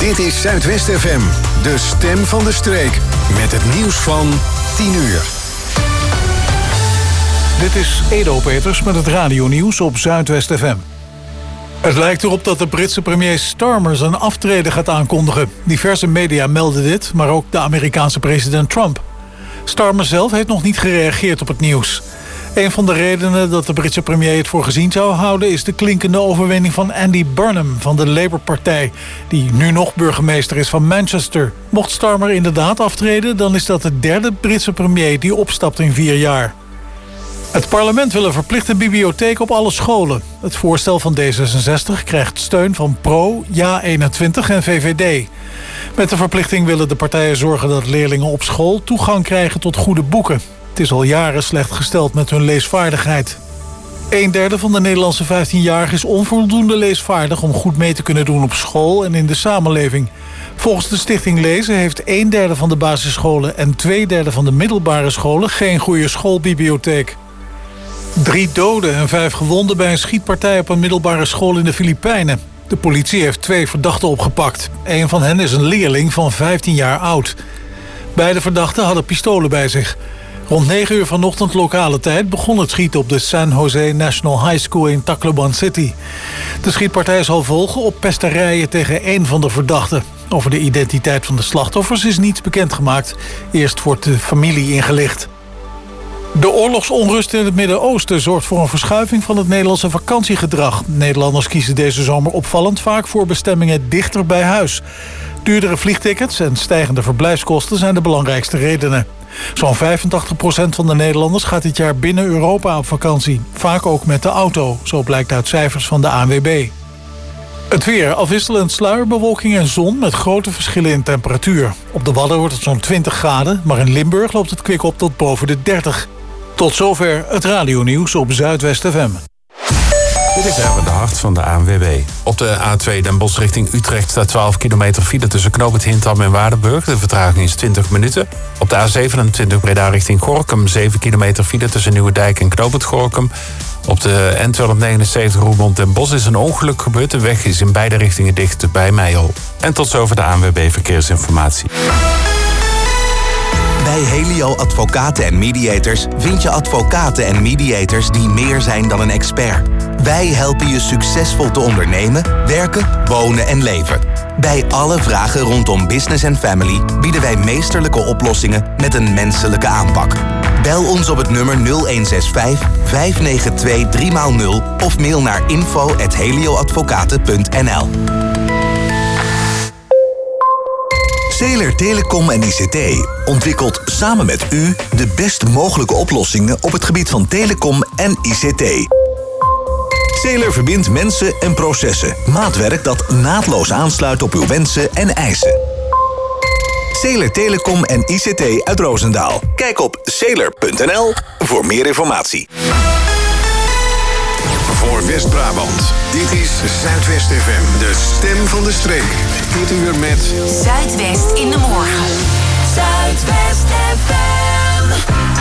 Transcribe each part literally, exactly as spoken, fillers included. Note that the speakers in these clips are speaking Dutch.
Dit is Zuidwest F M, de stem van de streek. Met het nieuws van tien uur. Dit is Edo Peters met het radionieuws op Zuidwest F M. Het lijkt erop dat de Britse premier Starmer zijn aftreden gaat aankondigen. Diverse media melden dit, maar ook de Amerikaanse president Trump. Starmer zelf heeft nog niet gereageerd op het nieuws. Een van de redenen dat de Britse premier het voor gezien zou houden is de klinkende overwinning van Andy Burnham van de Labour-partij, die nu nog burgemeester is van Manchester. Mocht Starmer inderdaad aftreden, dan is dat de derde Britse premier die opstapt in vier jaar. Het parlement wil een verplichte bibliotheek op alle scholen. Het voorstel van D zesenzestig krijgt steun van Pro, Ja eenentwintig en V V D. Met de verplichting willen de partijen zorgen dat leerlingen op school toegang krijgen tot goede boeken. Het is al jaren slecht gesteld met hun leesvaardigheid. Een derde van de Nederlandse vijftienjarigen is onvoldoende leesvaardig om goed mee te kunnen doen op school en in de samenleving. Volgens de Stichting Lezen heeft een derde van de basisscholen en twee derde van de middelbare scholen geen goede schoolbibliotheek. Drie doden en vijf gewonden bij een schietpartij op een middelbare school in de Filipijnen. De politie heeft twee verdachten opgepakt. Een van hen is een leerling van vijftien jaar oud. Beide verdachten hadden pistolen bij zich. Rond negen uur vanochtend lokale tijd begon het schieten op de San Jose National High School in Tacloban City. De schietpartij zal volgen op pesterijen tegen één van de verdachten. Over de identiteit van de slachtoffers is niets bekendgemaakt. Eerst wordt de familie ingelicht. De oorlogsonrust in het Midden-Oosten zorgt voor een verschuiving van het Nederlandse vakantiegedrag. Nederlanders kiezen deze zomer opvallend vaak voor bestemmingen dichter bij huis. Duurdere vliegtickets en stijgende verblijfskosten zijn de belangrijkste redenen. Zo'n vijfentachtig procent van de Nederlanders gaat dit jaar binnen Europa op vakantie. Vaak ook met de auto, zo blijkt uit cijfers van de A N W B. Het weer, afwisselend sluierbewolking en zon met grote verschillen in temperatuur. Op de Wadden wordt het zo'n twintig graden, maar in Limburg loopt het kwik op tot boven de dertig. Tot zover het radionieuws op Zuidwest F M. Dit is even de hart van de A N W B. Op de A twee Den Bosch richting Utrecht staat twaalf kilometer file tussen knooppunt Hintham en Waardenburg. De vertraging is twintig minuten. Op de A zevenentwintig Breda richting Gorinchem zeven kilometer file tussen Nieuwedijk en knooppunt Gorinchem. Op de N tweehonderdnegenenzeventig Roermond Den Bosch is een ongeluk gebeurd. De weg is in beide richtingen dicht bij Meijel. En tot zover de A N W B Verkeersinformatie. Bij Helio Advocaten en Mediators vind je advocaten en mediators die meer zijn dan een expert. Wij helpen je succesvol te ondernemen, werken, wonen en leven. Bij alle vragen rondom business en family bieden wij meesterlijke oplossingen met een menselijke aanpak. Bel ons op het nummer nul een zes vijf, vijf negen twee, drie nul of mail naar info at helioadvocaten punt n l. Zeeler Telecom en I C T ontwikkelt samen met u de best mogelijke oplossingen op het gebied van telecom en I C T. Zeeler verbindt mensen en processen. Maatwerk dat naadloos aansluit op uw wensen en eisen. Zeeler Telecom en I C T uit Roosendaal. Kijk op zeeler punt n l voor meer informatie. Voor West-Brabant, dit is Zuidwest F M, de stem van de streek. Dit uur met Zuidwest in de morgen. Zuidwest F M.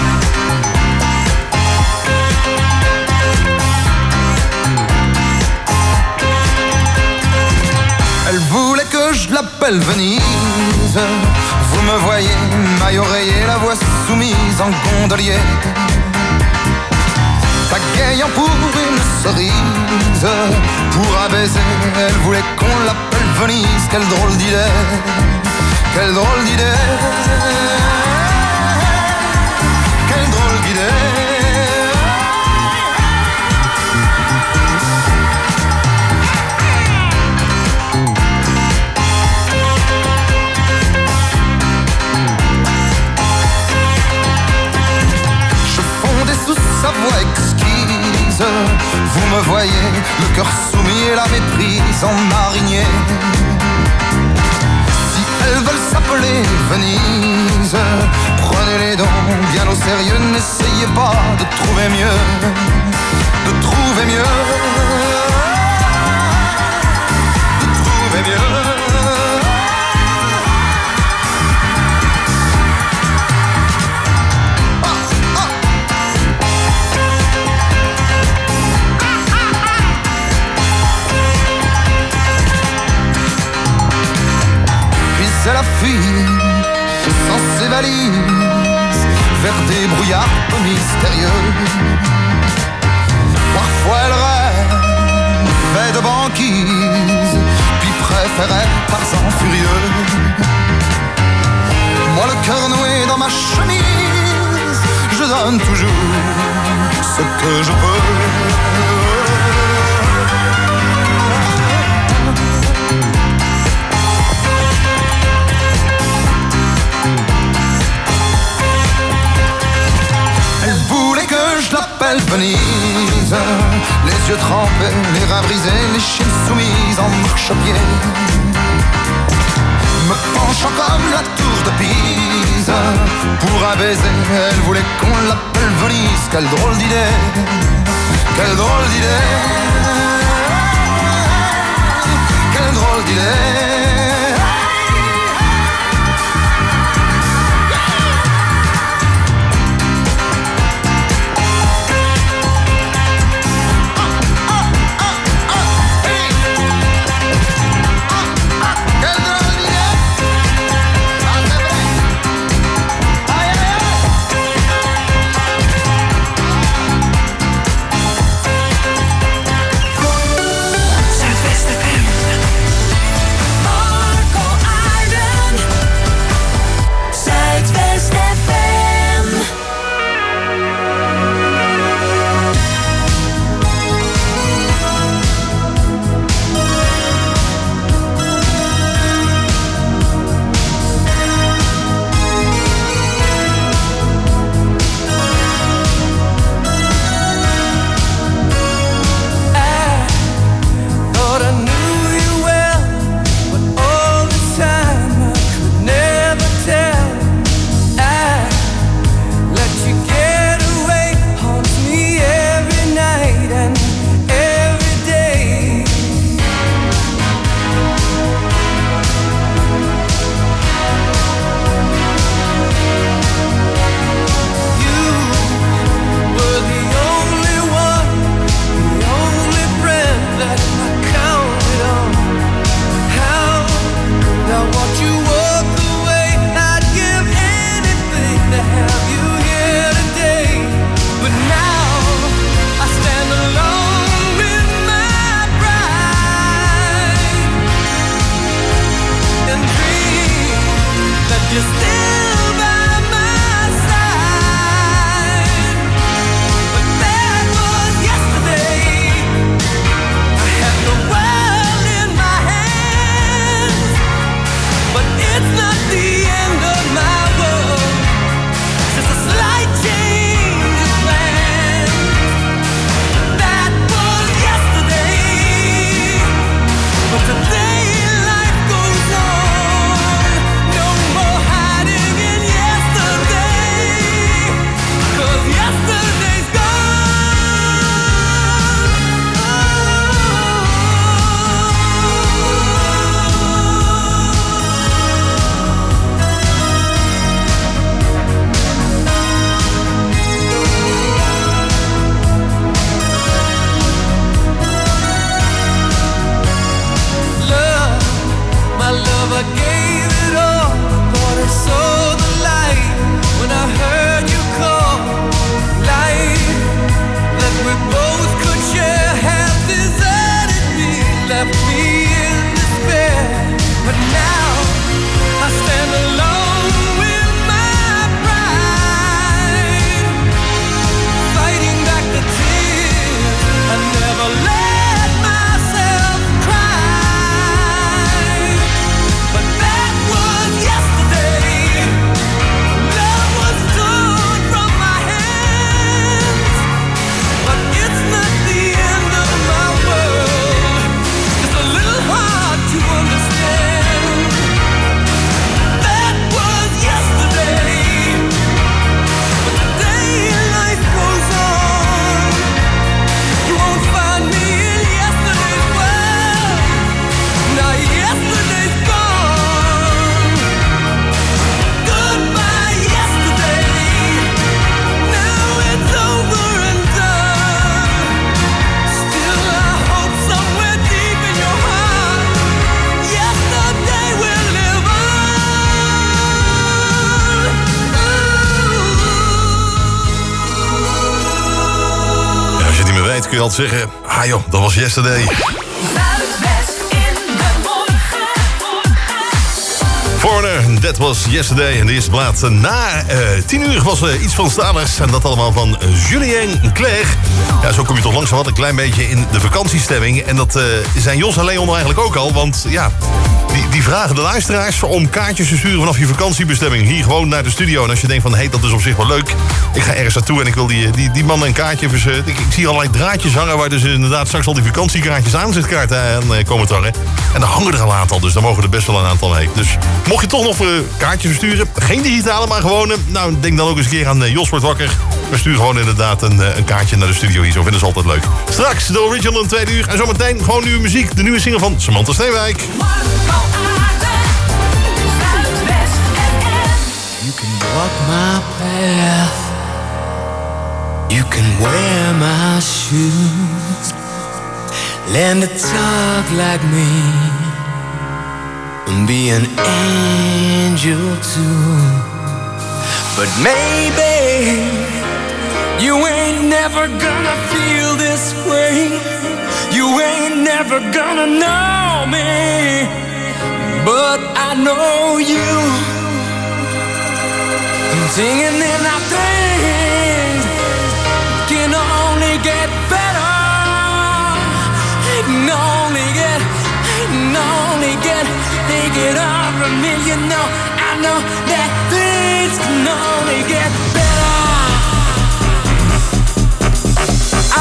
Elle voulait que je l'appelle Venise. Vous me voyez, maille oreiller, la voix soumise en gondolier. Pagayant pour une cerise, pour un baiser, elle voulait qu'on l'appelle Venise. Quelle drôle d'idée, quelle drôle d'idée, quelle drôle d'idée. Je fondais sous sa voix exquise. Vous me voyez, le cœur soumis et la méprise en marinier. Si elles veulent s'appeler Venise, prenez-les donc bien au sérieux. N'essayez pas de trouver mieux, de trouver mieux, de trouver mieux. c'est la fuite sans ses valises vers des brouillards peu mystérieux. Parfois elle rêvait de banquise, puis préférait Tarzan furieux. Moi le cœur noué dans ma chemise, je donne toujours ce que je peux. Elle voulait que je l'appelle Venise, les yeux trempés, les reins brisés, les chines soumises en marche-pied. Me penchant comme la tour de Pise, pour un baiser, elle voulait qu'on l'appelle Venise. Quelle drôle d'idée, quelle drôle d'idée, quelle drôle d'idée. But je altijd zeggen, ah joh, dat was yesterday. Zuidwest in de morgen. Foreigner, that was yesterday. En de eerste plaat na uh, tien uur was uh, iets van Stalers. En dat allemaal van Julien Clerc. Ja, zo kom je toch langzaam wat een klein beetje in de vakantiestemming. En dat uh, zijn Jos en Leon eigenlijk ook al. Want ja, die, die vragen de luisteraars om kaartjes te sturen vanaf je vakantiebestemming. Hier gewoon naar de studio. En als je denkt van, hé, hey, dat is op zich wel leuk. Ik ga ergens naartoe en ik wil die, die, die man een kaartje verzet. Ik, ik zie allerlei draadjes hangen waar dus inderdaad straks al die vakantiekaartjes aanzitkaarten aan uh, komen te hangen. En daar hangen er een aantal, dus daar mogen er best wel een aantal mee. Dus mocht je toch nog uh, kaartjes versturen, geen digitale, maar gewone. Nou, denk dan ook eens een keer aan uh, Jos wordt wakker. We sturen gewoon inderdaad een, uh, een kaartje naar de studio hier. Zo vinden ze altijd leuk. Straks de original in tweede uur. En zometeen gewoon nieuwe muziek. De nieuwe single van Samantha Steenwijk. You can walk my path. You can wear my shoes. Learn to talk like me. And be an angel too. But maybe you ain't never gonna feel this way. You ain't never gonna know me. But I know you. I'm singing in our things can only get better. It can only get, it can only get. Take it all from me, you know. I know that things can only get better. I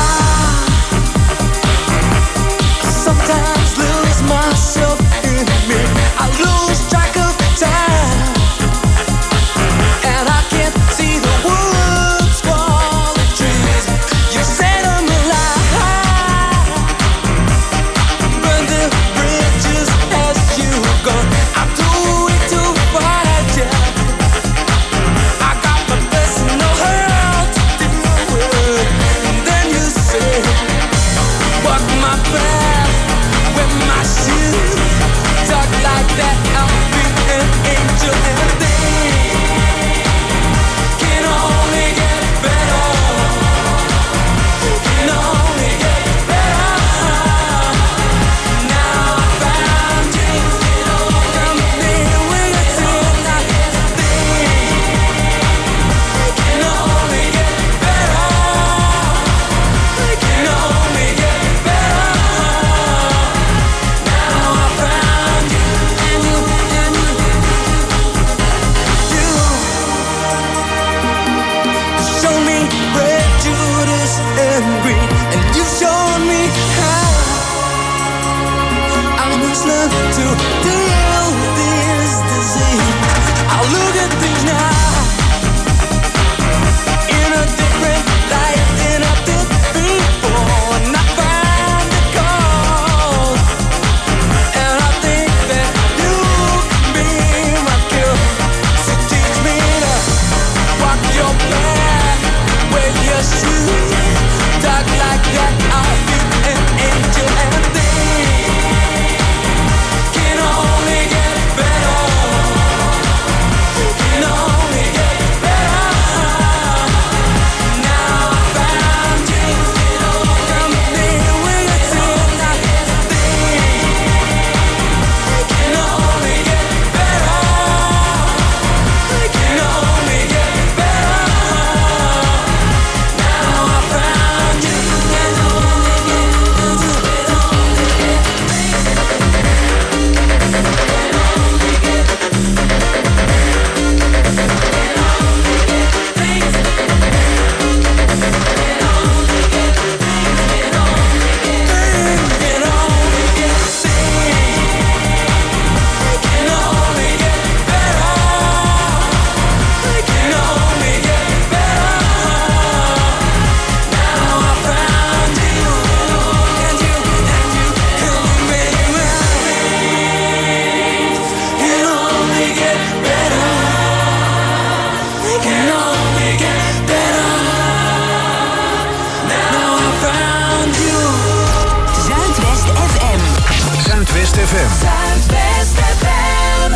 sometimes lose myself in me. I lose track of time, and I can't see the woods for the trees. You set them alive, burn the bridges as you go. I'm too weak to fight you. I got my personal hell to deal with. And then you say, walk my path with my shoes. Talk like that, I'll be an angel. And things can only get better. Can only get better. Now I found you. Come here with a tonight. Things can only get better. Can only get better. Now I found you. And you, and you, you show me prejudice and greed, and you showed me how I must learn to deal with this disease. I look at things now in a different light than I did before, and I find the cause, and I think that you can be my cure. So teach me to walk your path, wear your shoes, talk like that, I'll be an angel. And things can only get better. Can only get better. Now I found you. Come here with a tonight. Things can only get better. Can only get better. Now I found you. Zuidwest F M. Zuidwest F M. Zuidwest F M.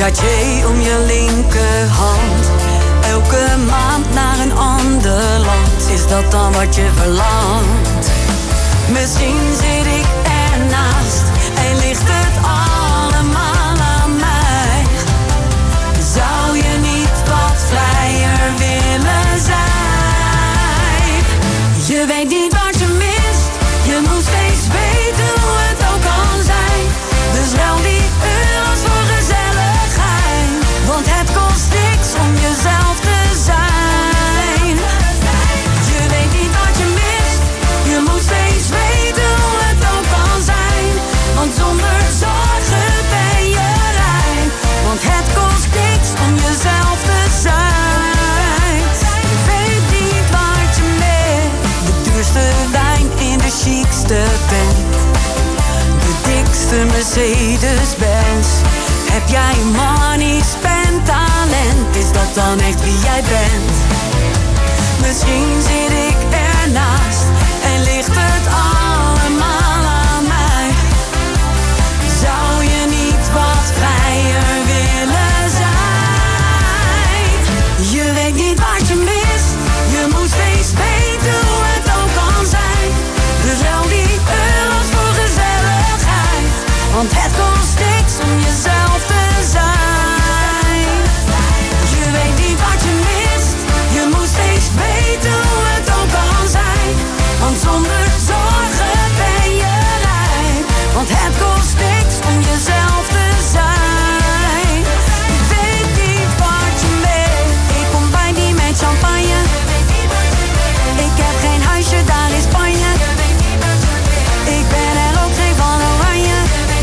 Cartier om je linkerhand. Elke maand naar een ander land. Is dat dan wat je verlangt? Misschien zit ik ernaast en ligt het allemaal aan mij. Zou je niet wat vrijer willen zijn? Je weet niet wat je mist, je moet steeds weten hoe het ook kan zijn. Dus ruil die euro's voor gezelligheid, want het kost niks om jezelf te zijn. Je weet niet wat je mist, je moet steeds weten hoe het ook kan zijn. Want zonder zorgen ben je rijk, want het kost niks om jezelf te zijn. Je weet niet wat je mist, de duurste wijn in de chicste tent, de dikste Mercedes-Benz. Heb jij money, spend talent, is dat dan echt wie jij bent? Misschien zit ik ernaast en ligt het allemaal aan mij. Zou je niet wat vrijer willen zijn? Je weet niet wat je mist, je moet steeds weten hoe het ook kan zijn. Dus ruil die euro's voor gezelligheid, want het kost niks om jezelf te zijn. Je weet niet wat je mist, je moet steeds weten hoe het ook kan zijn. Want zonder zorgen ben je rijk, want het kost niks om jezelf te zijn. Je weet niet wat je mist, ik kom bij die met champagne. Ik heb geen huisje daar in Spanje. Ik ben er ook geen van oranje.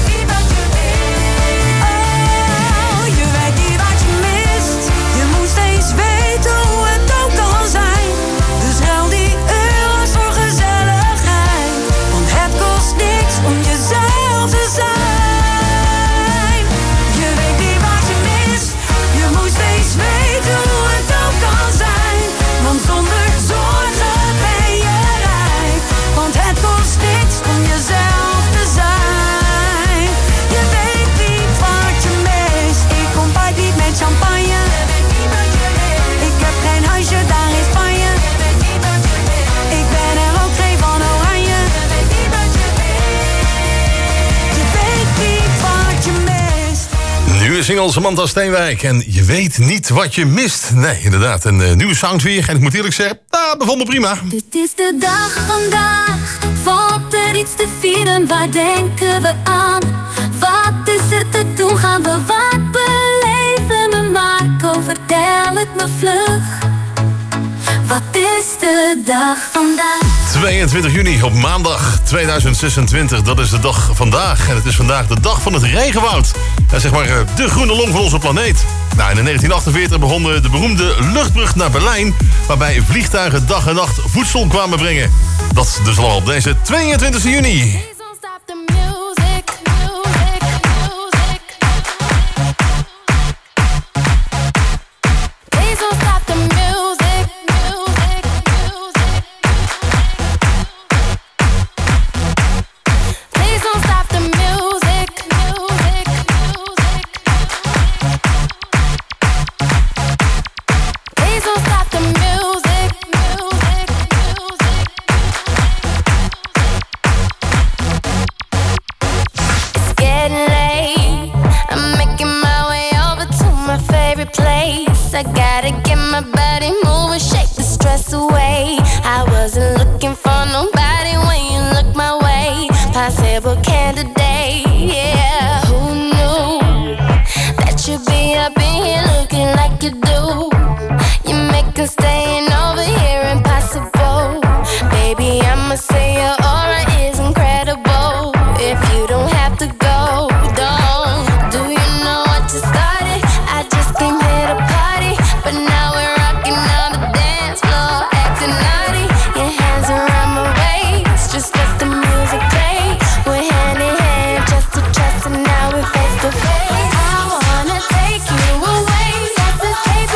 Oh, je weet niet wat je mist, je moet steeds weten hoe het ook kan zijn. Dus ruil die euro's voor gezelligheid, want het kost niks om jezelf te zijn. Je weet niet wat je mist, je moet steeds weten hoe het ook kan zijn. Want zonder zorgen ben je rijk, want het kost niks om jezelf te zijn. Je weet niet wat je mist, ik kom bij niet met champagne. Ik heb geen huisje daar in Spanje. Ik ben er ook geen van oranje. Je weet niet wat je mist. Nieuwe single Samantha Steenwijk. En je weet niet wat je mist. Nee, inderdaad. Een uh, nieuwe sound weer. En ik moet eerlijk zeggen, nou, bevond me prima. Het is de dag vandaag. Valt er iets te vieren? Waar denken we aan? Wat is er te doen? Gaan we wat beleven? Me Marco, vertel het me vlug. Wat is de dag vandaag? tweeëntwintig juni op maandag tweeduizend zesentwintig. Dat is de dag vandaag. En het is vandaag de dag van het regenwoud. Ja, zeg maar uh, de groene long van onze planeet. Nou, in negentien achtenveertig begon de beroemde luchtbrug naar Berlijn, waarbij vliegtuigen dag en nacht voedsel kwamen brengen. Dat dus allemaal op deze tweeëntwintigste juni. I gotta get my body moving, shake the stress away. I wasn't looking for nobody when you look my way. Possible candidate, yeah. Who knew that you'd be up in here looking like you do? You make us staying over here impossible. Baby, I'ma say your aura is incredible. If you don't have to go, don't. Do you know what you started? I just came here to party, but now we're rocking on the dance floor, acting naughty. Your hands around my waist, just let the music play. We're hand in hand, just to trust, and now we're face to face. I wanna take you away, let's escape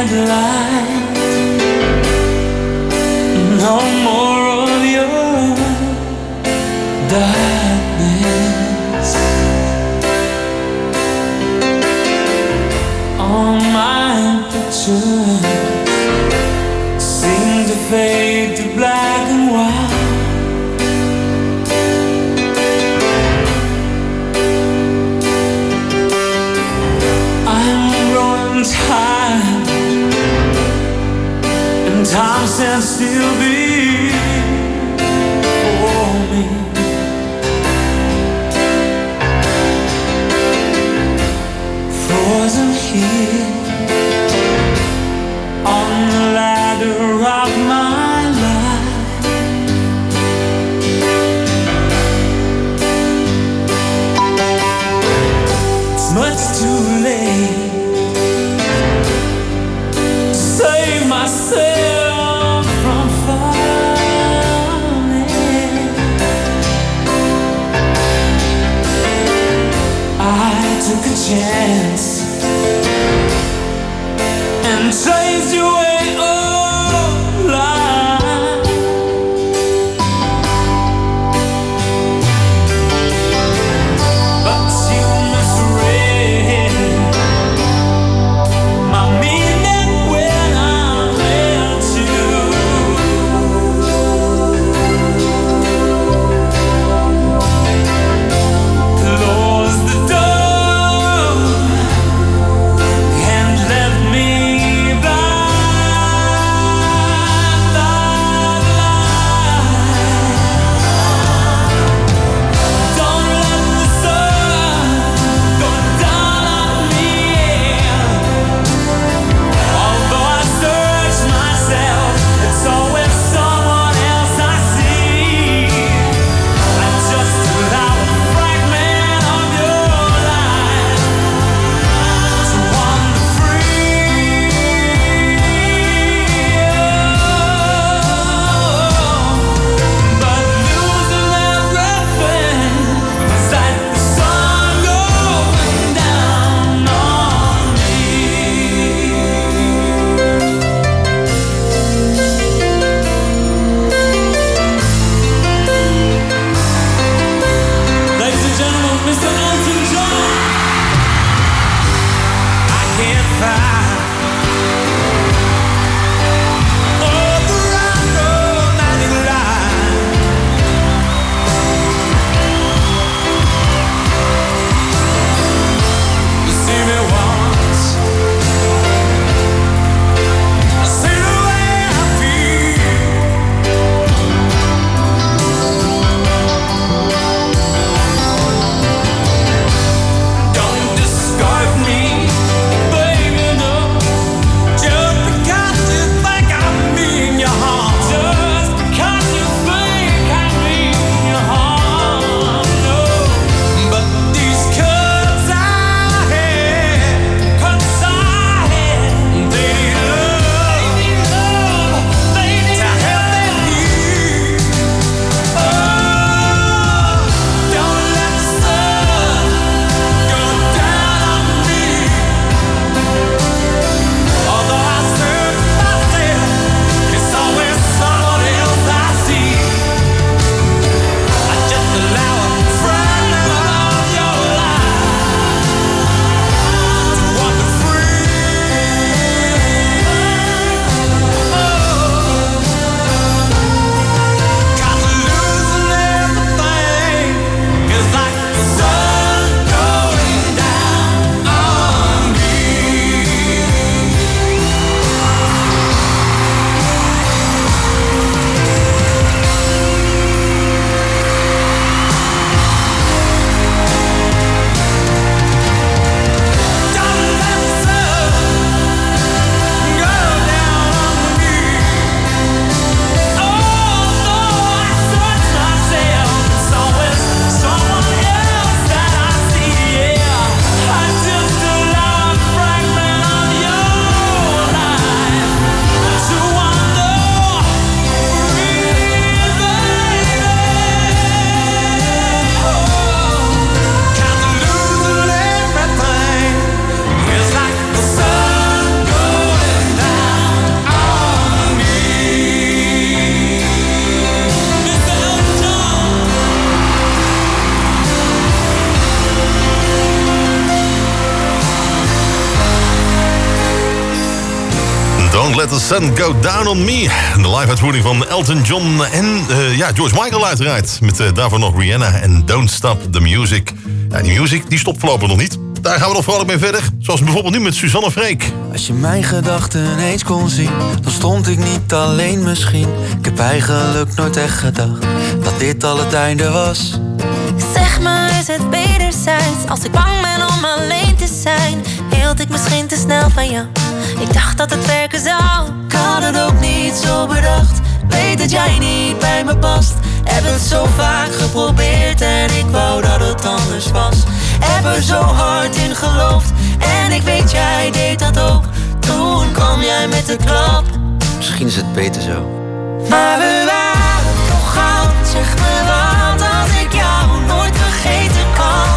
light. No more of your darkness. All my pictures seem to fade to black and white. Time and time stands still before me. Frozen here on the ladder of my life. It's much too late. Save myself from falling. I took a chance and chased you away all life. But you misread my meaning when I met you. Close the door and left me blind. Don't let the sun go down on me. Although I search myself, it's always someone else I see. I just allow a fragment of your life to wander free. But losing everything is like the sun going down on me. Ladies and gentlemen, Mister Elton John. I can't find all the right romantic line. You see me once, I see the way I feel. Don't discard me, baby, no. Don't Let the Sun Go Down on Me. De live-uitvoering van Elton John en uh, ja, George Michael uiteraard. Met uh, daarvoor nog Rihanna en Don't Stop the Music. Ja, die music die stopt voorlopig nog niet. Daar gaan we nog vrolijk mee verder. Zoals bijvoorbeeld nu met Suzanne Freek. Als je mijn gedachten eens kon zien, dan stond ik niet alleen misschien. Ik heb eigenlijk nooit echt gedacht dat dit al het einde was. Zeg maar, is het wederzijds? Als ik bang ben om alleen te zijn, hield ik misschien te snel van jou. Ik dacht dat het werken zou. Ik had het ook niet zo bedacht. Weet dat jij niet bij me past. Heb het zo vaak geprobeerd en ik wou dat het anders was. Heb er zo hard in geloofd en ik weet jij deed dat ook. Toen kwam jij met de klap. Misschien is het beter zo. Maar we waren toch goud. Zeg me wat als ik jou nooit vergeten kan.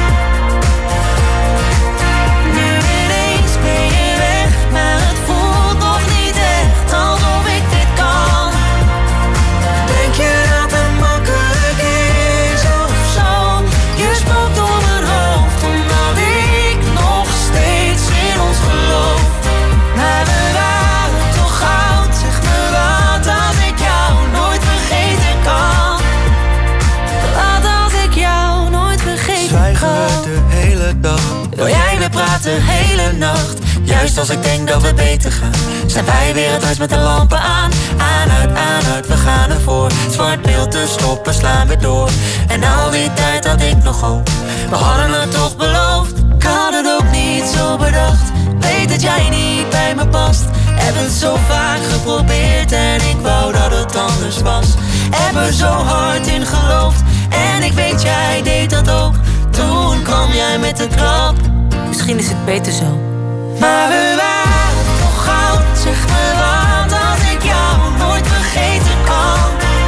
Nu ineens ben je weg, maar het voelt nog niet echt alsof ik dit kan. Denk je dat het makkelijk is of zo? Je spookt door mijn hoofd omdat ik nog steeds in ons geloof. Maar we waren toch goud. Zeg me wat als ik jou nooit vergeten kan. Wat als ik jou nooit vergeten kan. Zwijgen we de hele dag. Wil jij weer praten de hele nacht. Juist als ik denk dat we beter gaan, zijn wij weer het huis met de lampen aan. Aan, uit, aan, uit, we gaan ervoor. Zwart beeld te stoppen, slaan we door. En al die tijd had ik nog hoop. We hadden het toch beloofd. Ik had het ook niet zo bedacht. Weet dat jij niet bij me past. Heb het zo vaak geprobeerd en ik wou dat het anders was. Heb er zo hard in geloofd en ik weet jij deed dat ook. Toen kwam jij met de klap. Misschien is het beter zo. Maar we waren toch goud. Zeg me wat als ik jou nooit vergeten kan.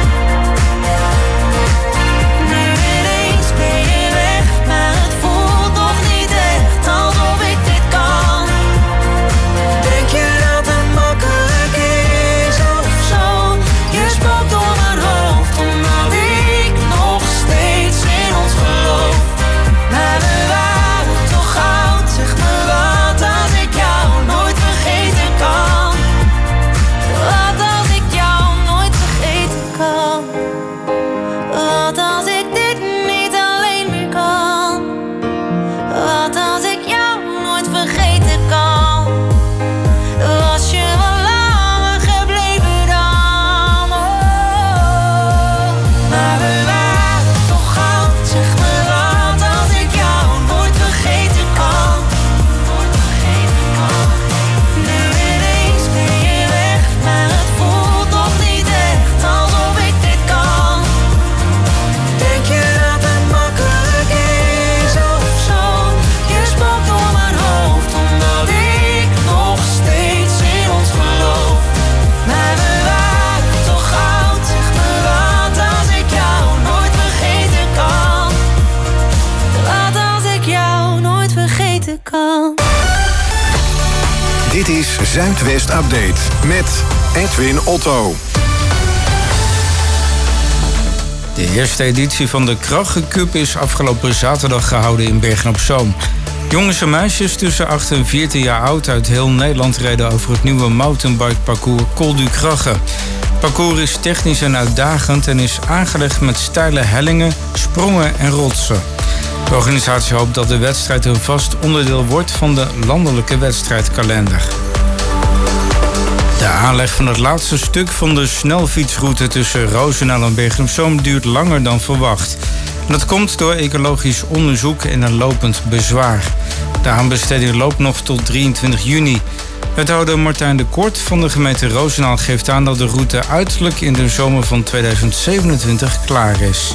Nu ineens ben je weg, maar het voelt nog niet echt alsof ik dit kan. Denk je dat het makkelijk is of zo? Je spookt door mijn hoofd omdat ik nog steeds in ons geloof. Maar we waren toch goud. Zeg me wat als ik jou nooit vergeten kan. Wat als ik jou nooit vergeten kan. Wat als ik dit niet alleen meer kan. Wat als ik jou nooit vergeten kan. Was je wel langer gebleven dan. Oh. Maar we waren toch goud. Zeg me wat als ik jou nooit vergeten kan. Nooit vergeten kan. Nu ineens ben je weg, maar het voelt nog niet echt alsof ik dit kan. Denk je dat het makkelijk is of zo? Je spookt door mijn hoofd omdat ik nog steeds in ons geloof. Maar we waren toch goud. Zeg me wat als ik jou nooit vergeten kan. Wat als ik jou nooit vergeten kan. Dit is Zuidwest Update met Edwin Otto. De eerste editie van de Krachencup is afgelopen zaterdag gehouden in Bergen-op-Zoom. Jongens en meisjes tussen acht en veertien jaar oud uit heel Nederland reden over het nieuwe mountainbike-parcours Col du Krache. Het parcours is technisch en uitdagend en is aangelegd met steile hellingen, sprongen en rotsen. De organisatie hoopt dat de wedstrijd een vast onderdeel wordt van de landelijke wedstrijdkalender. De aanleg van het laatste stuk van de snelfietsroute tussen Roosendaal en Bergen-op-Zoom duurt langer dan verwacht. En dat komt door ecologisch onderzoek en een lopend bezwaar. De aanbesteding loopt nog tot drieëntwintig juni. Wethouder Martijn de Kort van de gemeente Roosendaal geeft aan dat de route uiterlijk in de zomer van tweeduizend zevenentwintig klaar is.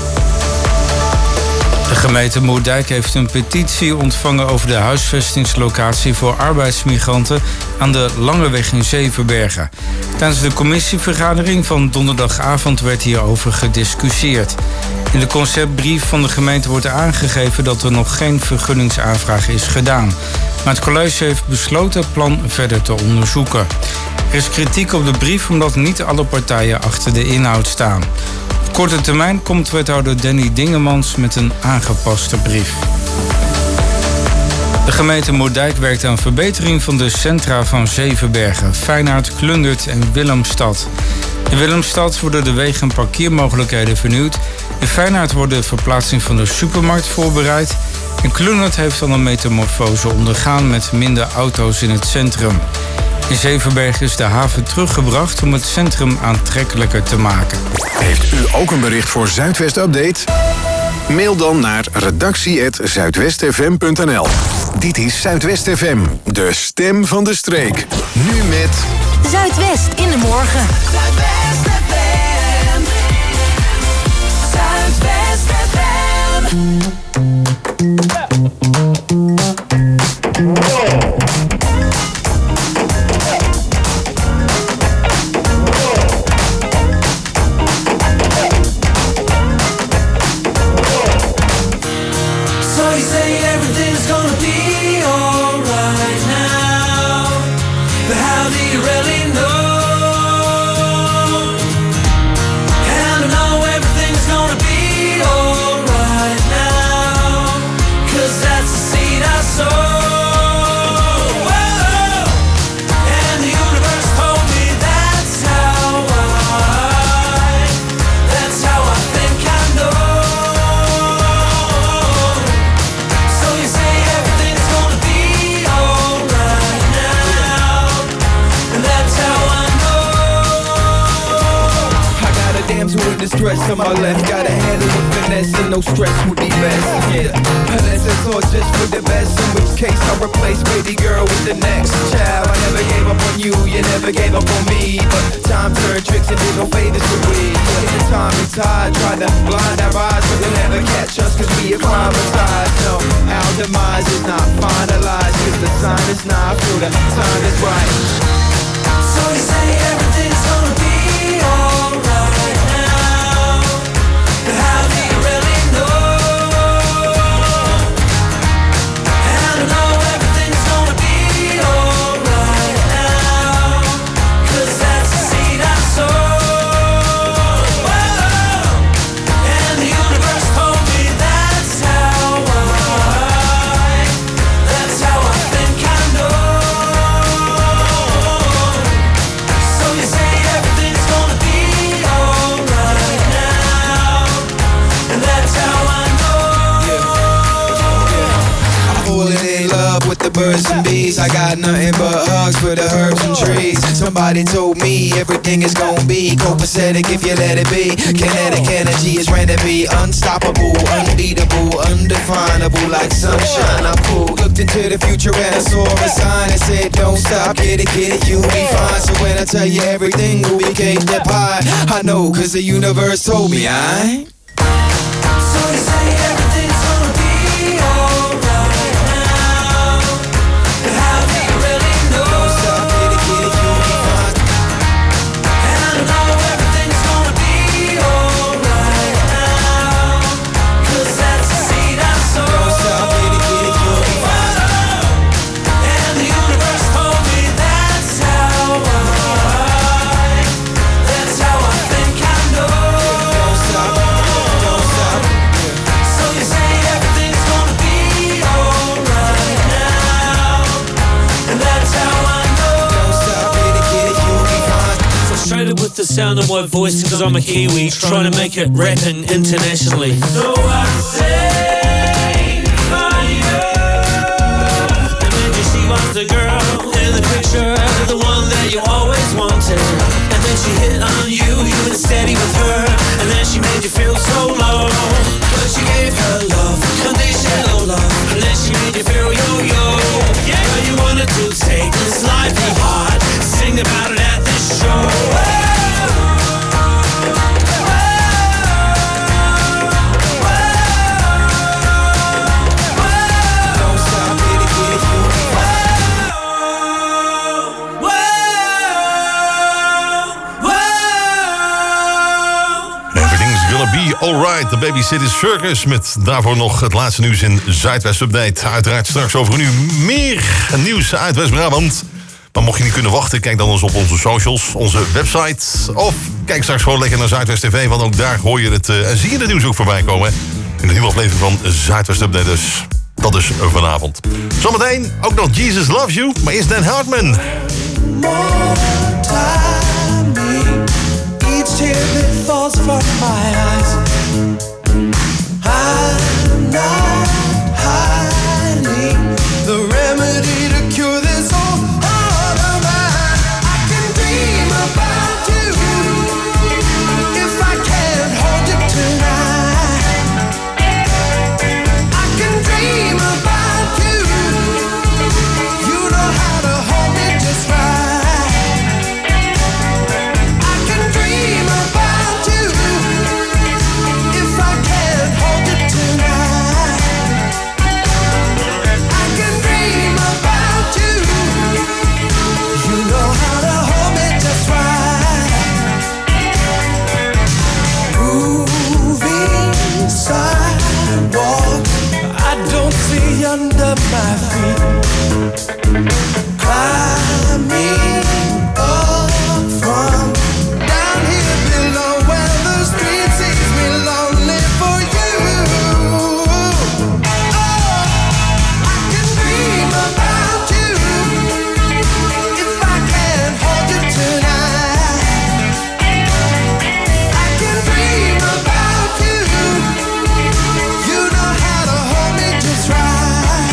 De gemeente Moerdijk heeft een petitie ontvangen over de huisvestingslocatie voor arbeidsmigranten aan de Langeweg in Zevenbergen. Tijdens de commissievergadering van donderdagavond werd hierover gediscussieerd. In de conceptbrief van de gemeente wordt aangegeven dat er nog geen vergunningsaanvraag is gedaan. Maar het college heeft besloten het plan verder te onderzoeken. Er is kritiek op de brief omdat niet alle partijen achter de inhoud staan. Op korte termijn komt wethouder Danny Dingemans met een aangepaste brief. De gemeente Moerdijk werkt aan verbetering van de centra van Zevenbergen, Feyenaard, Klundert en Willemstad. In Willemstad worden de wegen en parkeermogelijkheden vernieuwd. In Feyenaard wordt de verplaatsing van de supermarkt voorbereid. En Klundert heeft al een metamorfose ondergaan met minder auto's in het centrum. In Zevenbergen is de haven teruggebracht om het centrum aantrekkelijker te maken. Heeft u ook een bericht voor Zuidwest Update? Mail dan naar redactie apenstaartje zuidwestfm punt n l. Dit is Zuidwest F M, de stem van de streek. Nu met Zuidwest in de morgen. Zuidwest F M. Zuidwest F M. Stress on my left, gotta handle with finesse and no stress would be best. Yeah, unless it's all just for the best, in which case I'll replace baby girl with the next child. I never gave up on you, you never gave up on me, but time turned tricks and did no favors for we. Yeah, the time and tide tried to blind our eyes, but they'll never catch us cause we acclimatized. No, our demise is not finalized, cause the sign is not through, the time is right. So you say everything's gonna be alright now, but how do you really know? And I know everything's gonna be alright now, cause that's the seed I sowed. Whoa. And the universe told me that's how I, that's how I think I know. So you say everything's gonna be alright now, and that's how I know. I'm falling in love with the birds and bees. I got nothing but hugs for the herbs and trees. Somebody told me everything is gonna be copacetic if you let it be. Kinetic energy is ready to be unstoppable, unbeatable, undefinable, like sunshine. I'm cool. Looked into the future and I saw a sign that said, don't stop, get it, get it, you'll be fine. So when I tell you everything will be cake that pie, I know cause the universe told me I. So you say everything's gonna be alright now, but how do you really know? Don't stop, get it, get it, you'll be fine. And I know everything's gonna be alright now, cause that's the seed I sowed. Don't stop, get it, get it, you'll be fine. And the universe told me that's how I, that's how I think I know. Don't stop, don't stop. So you say everything's gonna be alright now, and that's how I know. Don't stop, get it, get it, you'll be fine. Frustrated with the sound of my voice because I'm a Kiwi, trying to make it rapping internationally. So I sing for you. And then she was the girl in the picture, the one that you always wanted. And then she hit on you, you went steady with her, and then she made you feel so low. But you gave her love, conditional love, and then she made you feel yo-yo. Yeah, you wanted to take this life to heart, sing about it at this show. Don't stop, get it, get it, you'll be fine. Everything's gonna be alright. De Baby City Circus met daarvoor nog het laatste nieuws in Zuidwest Update. Uiteraard straks over een uur meer nieuws uit West-Brabant. Maar mocht je niet kunnen wachten, kijk dan eens op onze socials, onze website. Of kijk straks gewoon lekker naar Zuidwest T V, want ook daar hoor je het uh, en zie je het nieuws ook voorbij komen. In de nieuwe aflevering van Zuidwest Update dus. Dat dus vanavond. Zometeen ook nog Jesus Loves You, maar eerst Dan Hartman. Each tear that falls from my eyes, I'm not hiding the remedy to cure this whole heart of mine. I can dream about you if I can't hold you tonight. I can dream about you. You know how to hold me just right. I can dream about you if I can't hold you tonight. I can dream about you. You know how to hold me just right. Moving sidewalk, I don't see under my feet. Climbing up from down here below where the street sees me lonely for you. Oh, I can dream about you if I can't hold you tonight. I can dream about you. You know how to hold me just right.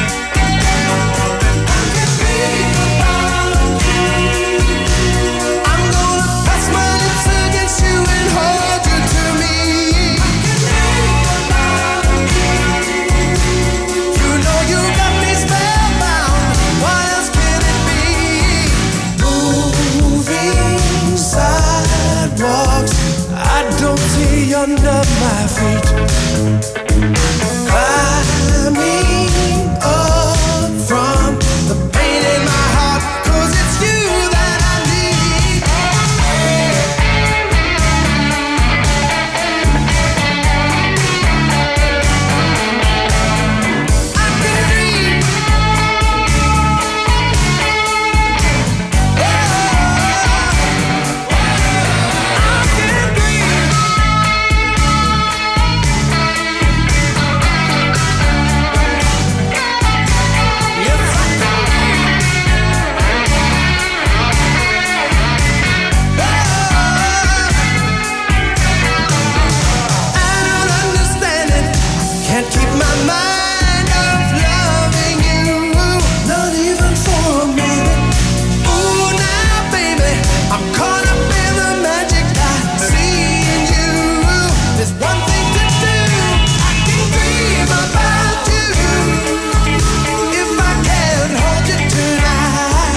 I can dream about you. I'm gonna press my lips against you and hold you to me. You know you got me spellbound. What else can it be? Moving sidewalks, I don't see under my feet. Climbing up from the pain in my heart, 'cause it's you that I need. I can dream. I can dream. I don't understand it. Can't keep my mind off loving you, not even for a minute. Ooh, now, baby, I'm caught up in the magic I see in you. There's one thing to do. I can dream about you if I can't hold you tonight.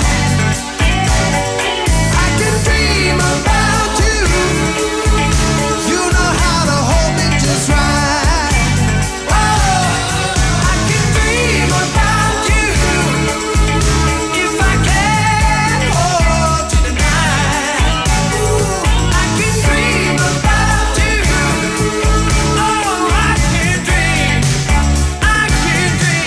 I can dream about you. You know how to hold me just right. Oh, I can dream about you if I can't hold you tonight. Ooh, I can dream about you. Oh, I can dream. I can dream.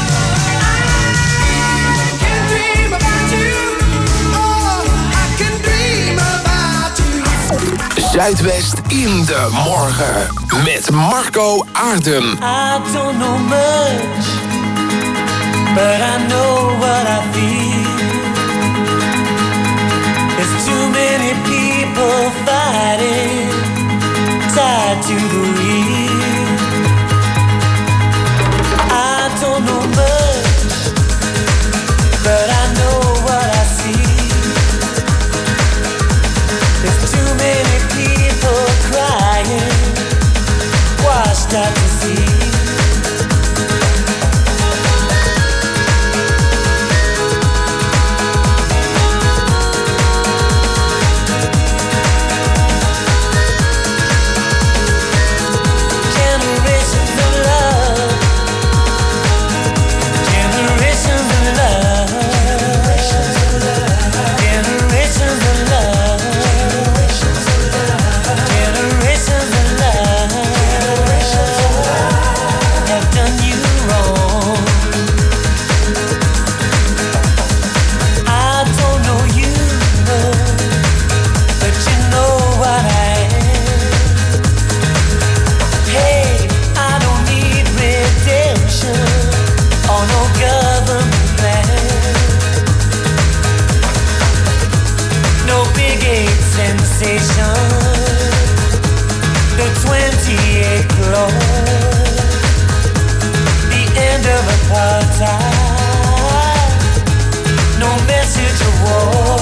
I can dream about you. Oh, I can dream about you. Zuidwest in de morgen met Marco Aarden. I don't know much, but I know what I feel. There's too many people fighting, tied to the wheel. I don't know much, but I know what I see. There's too many people crying, washed out to sea. station, the twenty-eight close, the end of apartheid, no message of war.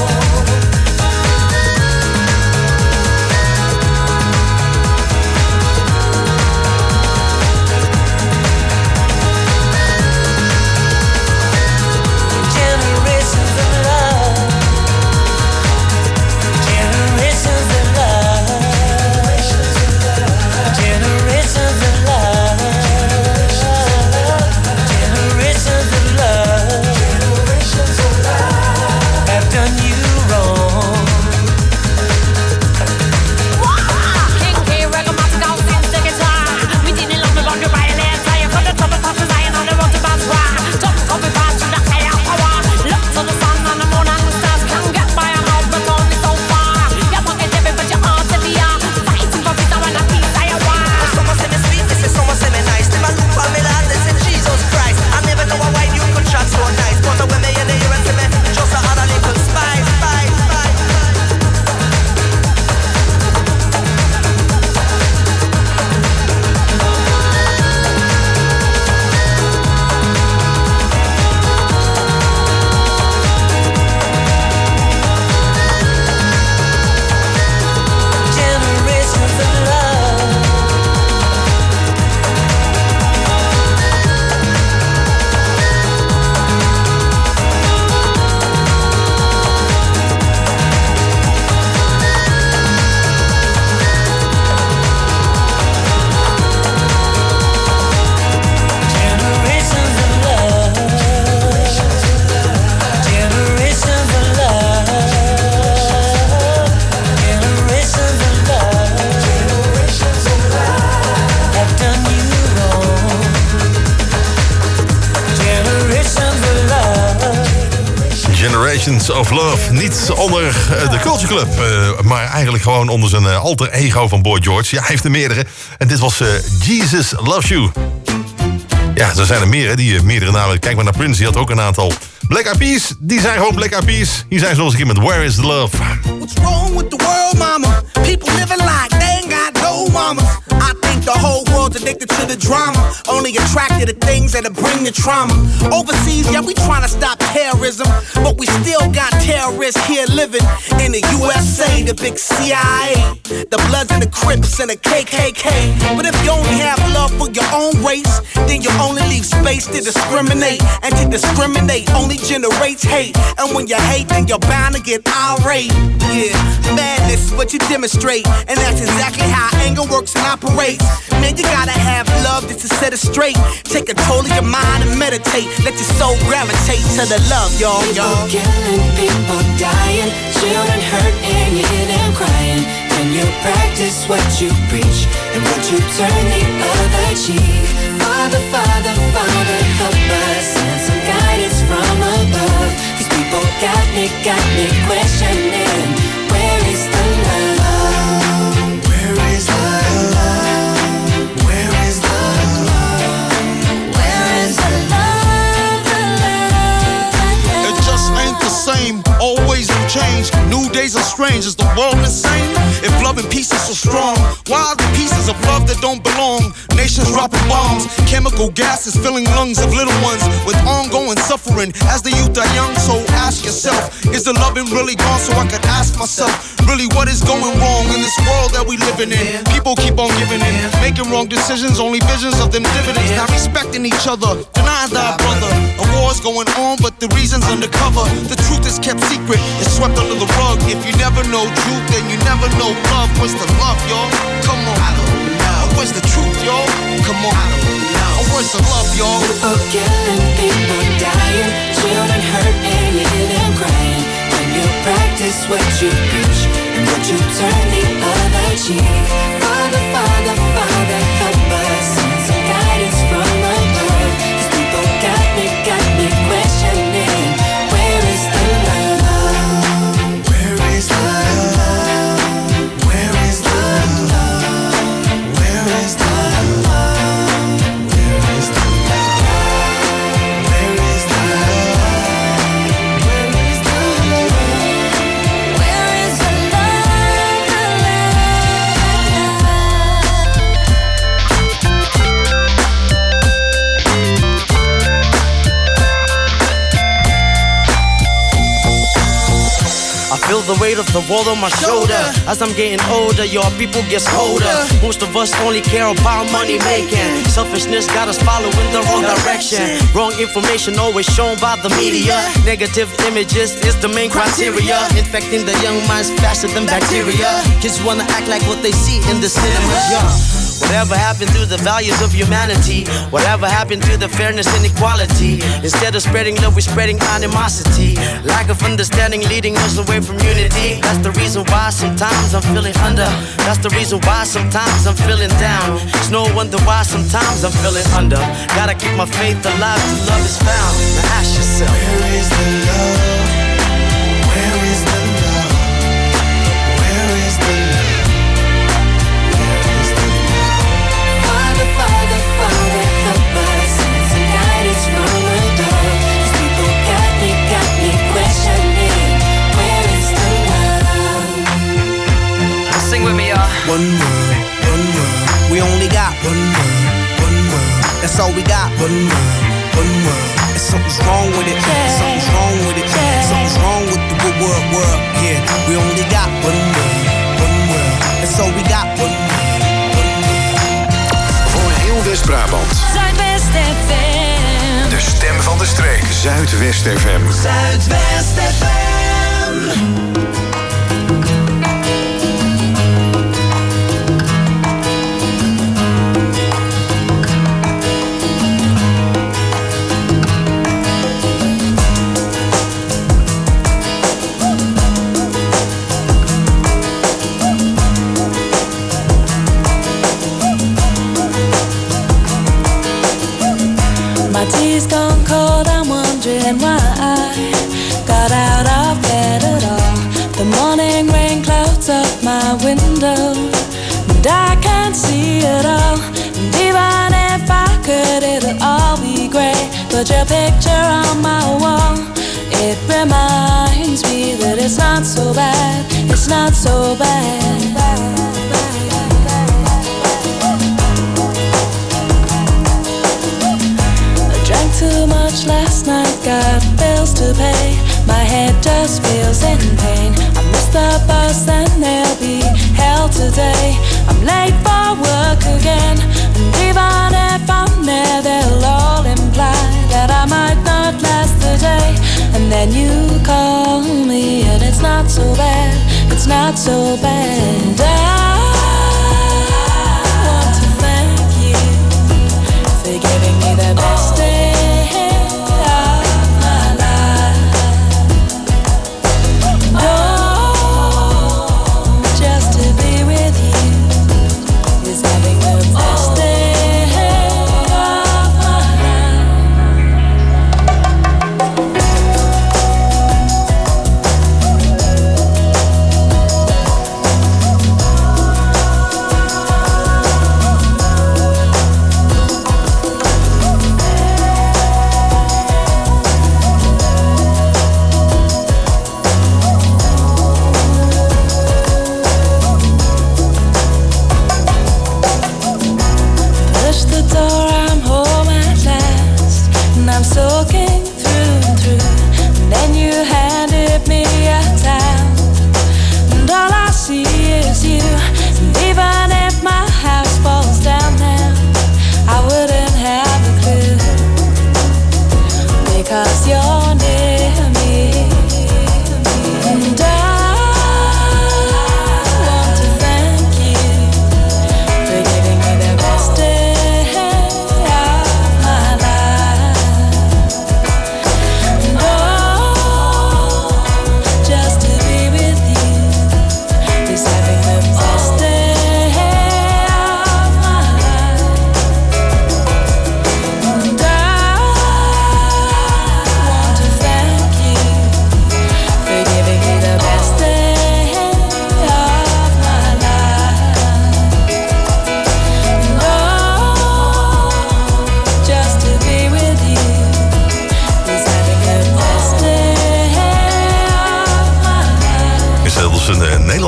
Of Love. Niet onder uh, de Culture Club, uh, maar eigenlijk gewoon onder zijn uh, alter ego van Boy George. Ja, hij heeft er meerdere. En dit was uh, Jesus Loves You. Ja, er zijn er meer, hè, die uh, meerdere namen. Kijk maar naar Prince, die had ook een aantal. Black Eyed Peas, die zijn gewoon Black Eyed Peas. Hier zijn ze nog eens een keer met Where is the Love. What's wrong with the world, mama? People living like they ain't got no mamas. I think the whole world's addicted to the drama. Only attracted to things that'll bring the trauma. Overseas, yeah, we trying to stop terrorism, but we still got terrorists here living in the U S A, the big C I A, the Bloods and the Crips and the K K K. But if you only have love for your own race, then you only leave space to discriminate. And to discriminate only generates hate. And when you hate, then you're bound to get irate. Yeah, madness is what you demonstrate, and that's exactly how anger works and operates. Man, you gotta have love just to set it straight. Take control of your mind and meditate. Let your soul gravitate to the love, y'all, y'all. People killing, people dying, children hurt and you hear them crying. When you practice what you preach, and would you turn the other cheek? Father, Father, Father, help us, send some guidance from above. These people got me, got me questioning, where is the love? Where is the love? Where is the love? Where is the love? The love, the love? It just ain't the same, always new change. New days are strange, is the world insane? If love and peace is so strong, why are the pieces of love that don't belong? Nations dropping bombs, chemical gases filling lungs of little ones with ongoing suffering as the youth are young. So ask yourself, is the loving really gone? So I could ask myself, really what is going wrong in this world that we living in? People keep on giving in, making wrong decisions, only visions of them dividends. Not respecting each other, denying thy brother. A war's going on, but the reason's undercover. The truth is kept secret, it's swept under the rug. If you never know truth, then you never know love. Where's the love, y'all? Come on. I don't know. Where's the truth, y'all? Come on. I don't know. Where's the love, y'all? People killing, people dying, children hurt and you hear them crying. When you practice what you preach, and would you turn the other cheek? Father, Father, Father, help us, send some guidance from above. These people got me, got me questioning, where is the love? Where is the love? Where is the love? Where is the love? Where is the love? Where is the love? Where is the love? Where is the love? Feel the weight of the world on my shoulder. As I'm getting older, your people gets colder. Most of us only care about money making. Selfishness got us following the wrong direction. Wrong information always shown by the media. Negative images is the main criteria. Infecting the young minds faster than bacteria. Kids wanna act like what they see in the cinemas, yeah. Whatever happened to the values of humanity? Whatever happened to the fairness and equality? Instead of spreading love, we're spreading animosity. Lack of understanding leading us away from unity. That's the reason why sometimes I'm feeling under. That's the reason why sometimes I'm feeling down. It's no wonder why sometimes I'm feeling under. Gotta keep my faith alive till love is found. Now ask yourself, where is the love? Where is the love? Where is the love? Father, Father, help us, some guidance from above. These people got me, got me questioning, where is the love? Sing with me, y'all. One world, one world. We only got one world, one world. That's all we got. One world, one world. And something's wrong with it. Something's wrong with it. Something's wrong with the good world, world. Yeah, we only got one world, one world. That's all we got. One world. West-Brabant. Zuidwest F M. De stem van de streek. Zuidwest F M. Zuidwest F M. My tea's gone cold, I'm wondering why I got out of bed at all. The morning rain clouds up my window, and I can't see it all. And even if I could, it'll all be great. But your picture on my wall, it reminds me that it's not so bad, it's not so bad. Drank too much last night, got bills to pay. My head just feels in pain. I missed the bus and there'll be hell today. I'm late for work again, and even if I'm there, they'll all imply that I might not last the day. And then you call me and it's not so bad, it's not so bad. I want to thank you for giving me the best day of my life. Oh, just to be with you is having the best day of my life.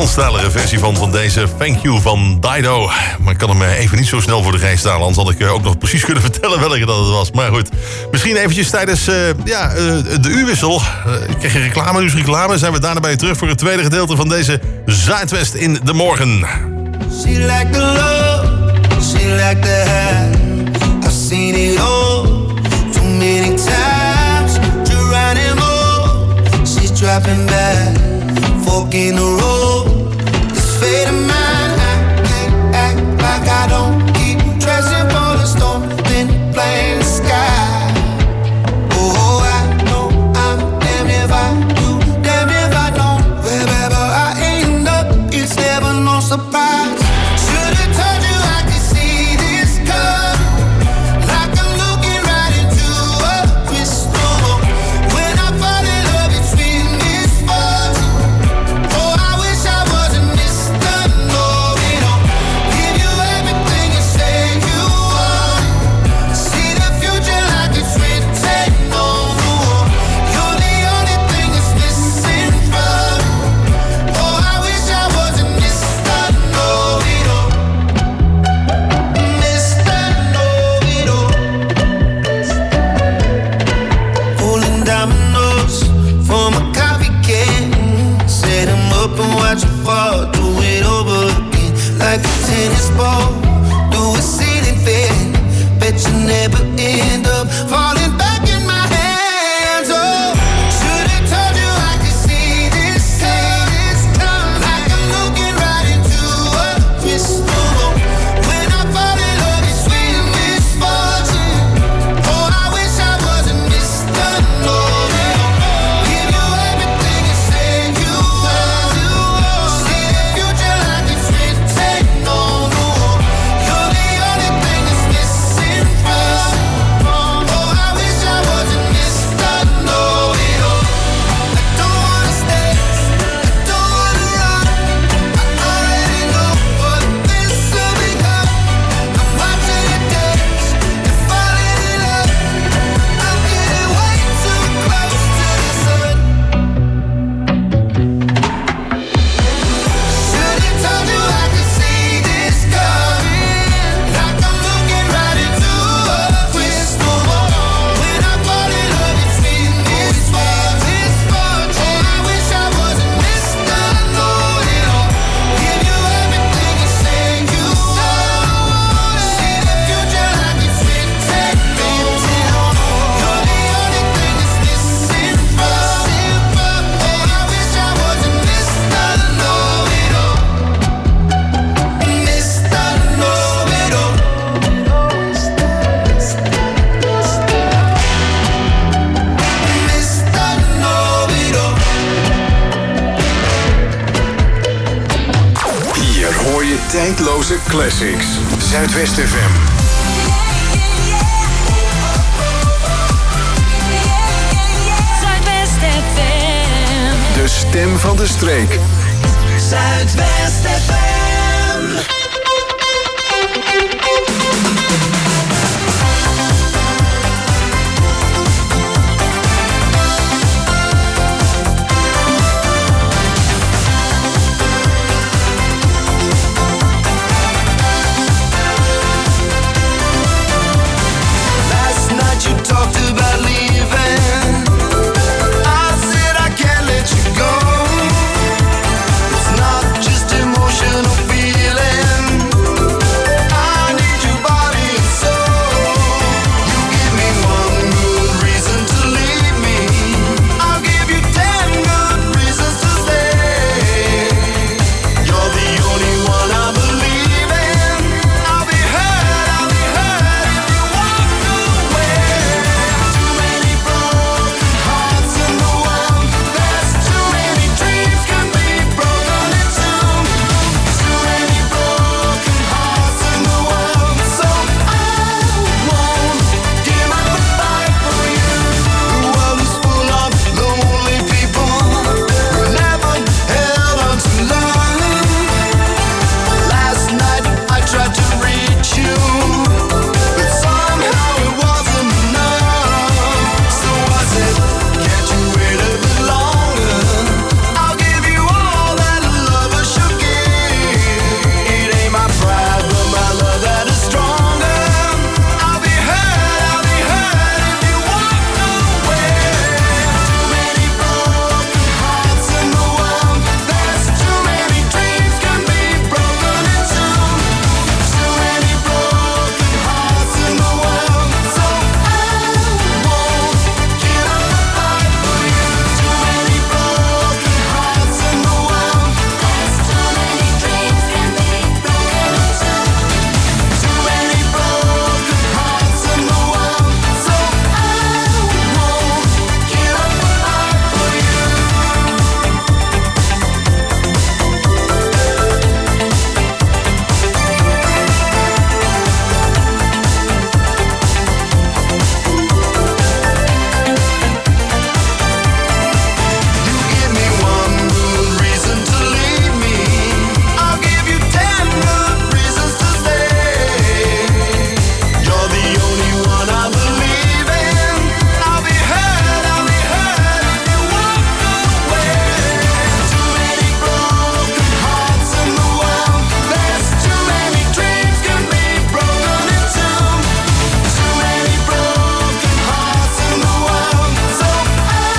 Nederlandstalige versie van, van deze Thank You van Dido. Maar ik kan hem even niet zo snel voor de geest halen. Anders had ik ook nog precies kunnen vertellen welke dat het was. Maar goed, misschien eventjes tijdens uh, ja, uh, de uurwissel. Uh, ik krijg je reclame, nu is reclame. Zijn we daarna bij je terug voor het tweede gedeelte van deze Zuidwest in de morgen. She like the love, she like the high. I've seen it all too many times. Geronimo, she's dropping back, fork in the road. This fate of mine, I can't act like I don't keep dressing for the storm, then playing the sky. Oh, I know I'm damn if I do, damn if I don't. Wherever I end up, it's never no surprise. Like a tennis ball, do a ceiling fan. Bet you never end up falling back in my hands. Oh, should've told you I could see this come. Like I'm looking right into a crystal ball. When I fall in love, it's sweet misfortune. Oh, I wish I wasn't Mister Know-It-All. Give you everything and say you are. See the future like it's written. No, no, you're the only thing that's missing from. Oh, I wish I wasn't Mister Know-It-All. I don't wanna stay, I don't wanna run. I already know what this will become. I'm watching it dance and falling in love. I'm getting way too close to the sun. Should've told you I could see this coming. Like I'm looking right into a crystal ball. When I fall in love, it's sweet misfortune. Oh, I wish I wasn't Mister Know-It-All. Give you everything and say you are. See the future like it's written. You're the only thing that's missing from. Oh, I wish I wasn't Mister Know-It-All. Mister Know-It-All. Mister Know-It-All. Hier hoor je tijdloze classics. Zuidwest F M. Zuidwest F M. De stem van de streek. Zuidwest F M.